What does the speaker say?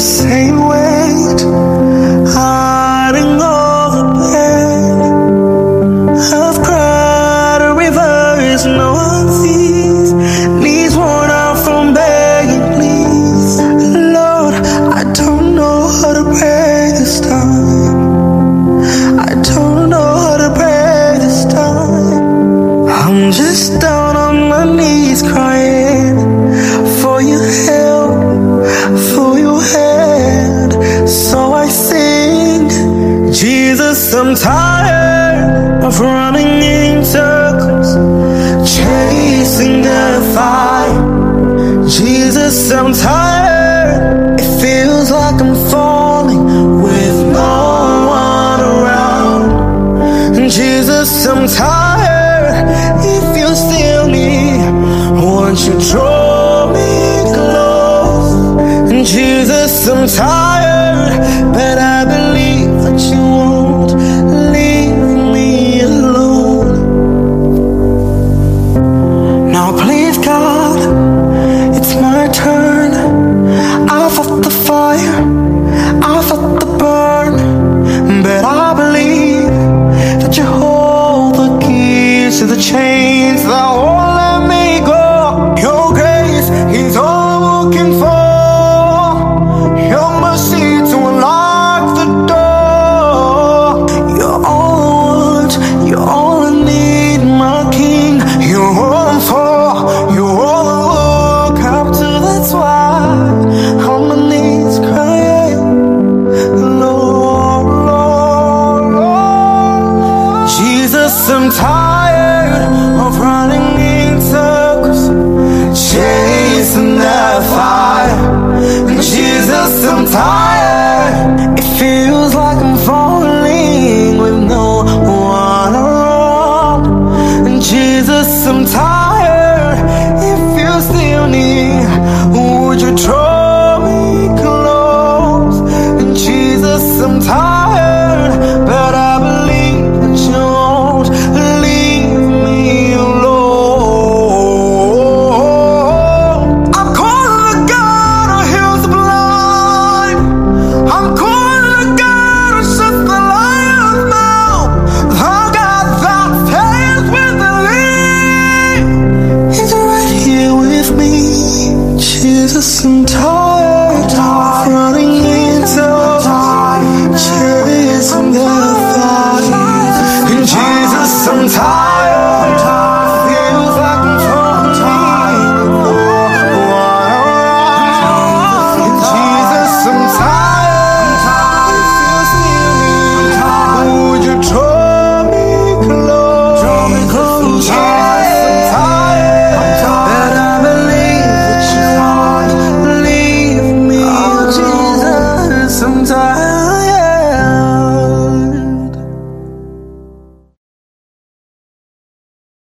same weight, hiding all the pain. I've cried a river is no one sees, knees worn out from begging please. Lord, I don't know how to pray this time. I don't know how to pray this time. I'm just down on my knees crying for your help, for your hand. So I sing, Jesus, I'm tired of running in circles, chasing the fire. Jesus, I'm tired, it feels like I'm falling with no one around. Jesus, I'm tired, if you still need, won't you draw me close? Jesus, I'm tired, but I believe that you won't leave me alone. Now please God, it's my turn. I fought the fire, I fought the burn, but I believe that you hold the keys to the chains that won't let me go. Your grace is all I'm looking for, your mercy to unlock the door. You're all I want, you're all I need, my King. You're all I'm for, you're all I look up to. That's why on my knees crying, Lord, Lord, Lord. Jesus, I'm tired of running in circles, chasing the fire. Jesus, I'm tired, it feels like I'm falling with no one around. Jesus, I'm tired, if you still need, would you draw me close? Jesus, I'm tired, but I believe that you won't leave me alone. I'm calling the God who heals the blind, I'm calling the God who shuts the lion's mouth, the God that stays with the lead. He's right here with me. Jesus, I'm tired.